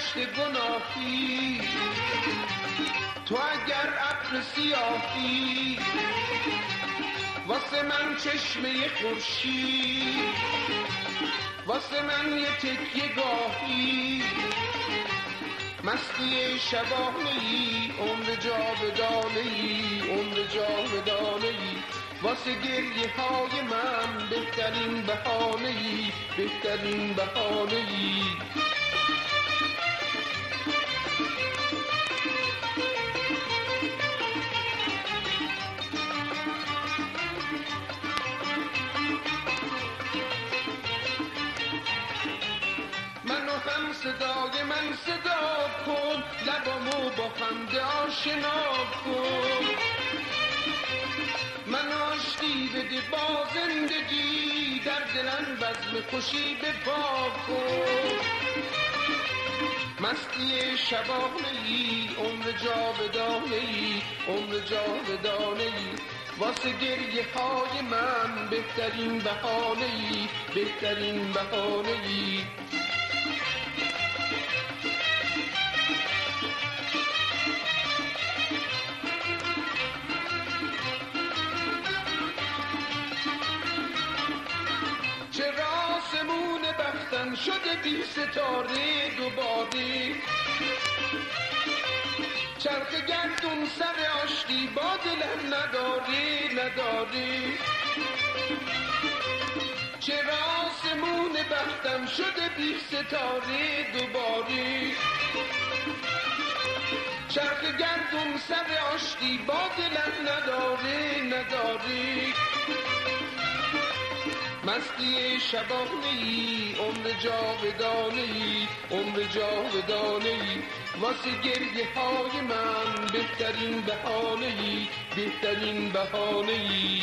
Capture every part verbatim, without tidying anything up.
دشت گناهی، تو اگر ابر سیاهی، واسه من چشمه خورشید، واسه من یه تکیه گاهی، مستی شبانه‌ای، عمر جاودانه‌ای، عمر جاودانه‌ای، واسه گریه های من بهترین بهانه‌ای، بهترین بهانه‌ای. منو هم صدای من صدا کن، لبامو با خنده آشنا کن، من آشتی بده با زندگی، در دلم بزم خوشی به پا کن، مستی شبانه‌ای، عمر جاودانه‌ای، عمر جاودانه‌ای، واسه گریه های من بهترین بهانه‌ای، بهترین بهانه‌ای. چرا آسمون بختم شده بی ستاره دوباره، چرخ گردون سر آشتی با دلم نداره نداره، چرا آسمون بختم شده بی ستاره دوباره، چرخ گردون سر آشتی با دلم نداره نداره، مستی شبانه‌ای، عمر جاودانه‌ای، عمر جاودانه‌ای، واسه گریه های من بهترین بهانه‌ای، بهترین بهانه‌ای.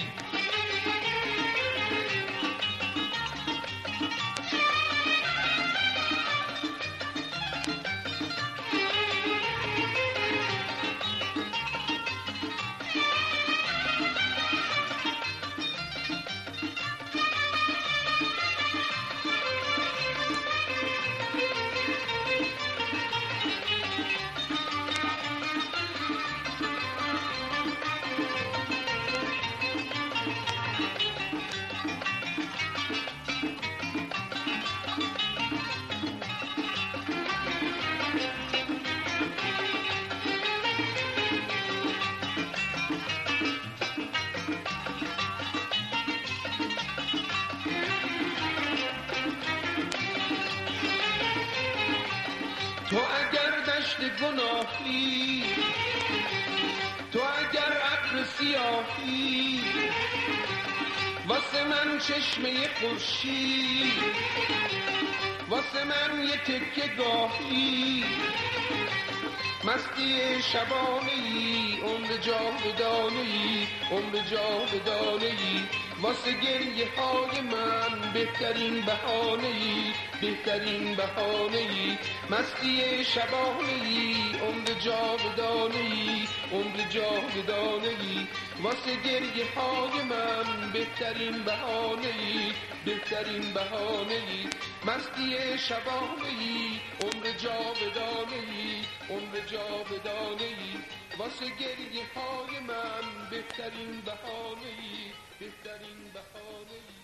تو اگر دشت گناهی، تو اگر ابر سیاهی، واسه من چشمه خورشید، واسه من یه تکه گاهی، مستی شبانه‌ای، عمر جاودانه‌ای، عمر جاودانه‌ای، واسه گریه های من بهترین بهانه‌ای، بهترین بهانه‌ای، مستی شبانه‌ای، عمر جاودانه‌ای، عمر جاودانه‌ای، واسه گریه های من بهترین بهانه‌ای، بهترین بهانه‌ای، مستی شبانه‌ای، عمر جاودانه‌ای، عمر جاودانه‌ای، واسه گریه های من بهترین بهانه‌ای، بهترین بهانه‌ای.